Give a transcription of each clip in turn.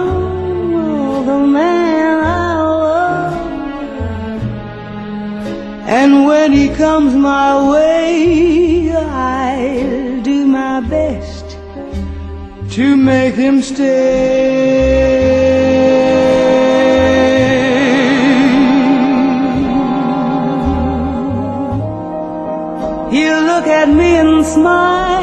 found the man I love, and when he comes my way, I'll do my best to make him stay. He'll look at me and smile.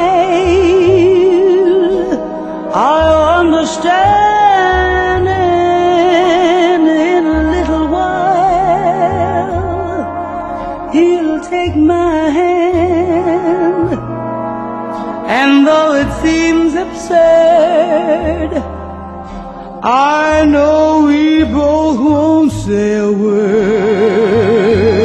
I'll understand, and in a little while he'll take my hand. And though it seems absurd, I know we both won't say a word.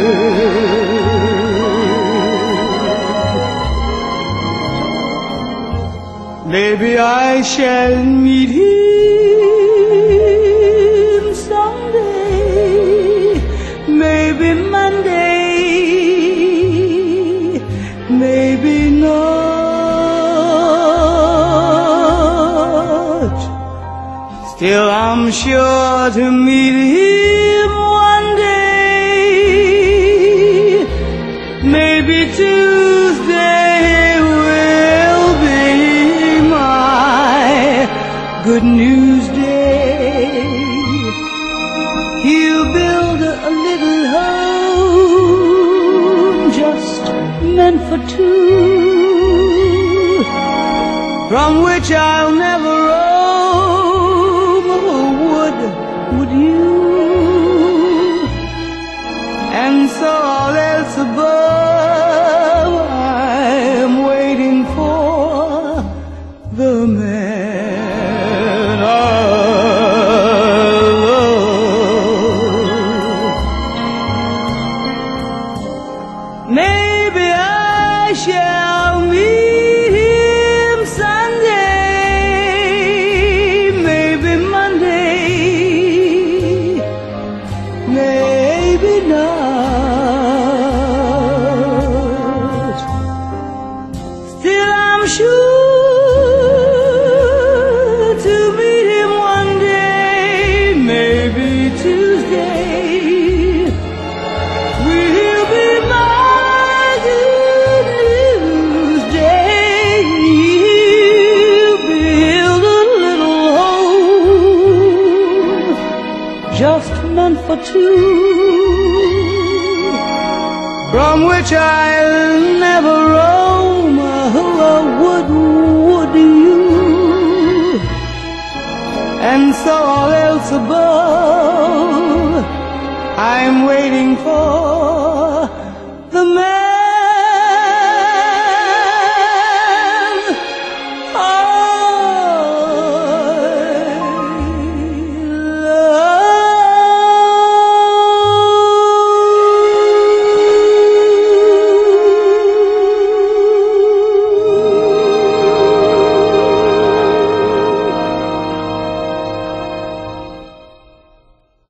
Maybe I shall meet him someday, maybe Monday, maybe not. Still I'm sure to meet him one day. Maybe Tuesday will be good news day. He'll build a little home just meant for two, from which I'll never roam. Would you? And so all else above, I'm waiting for the man I love. Maybe I shall meet him Sunday, maybe Monday, maybe not. Still I'm sure just meant for two, from which I'll never roam. Would you? And so all else above, I'm waiting for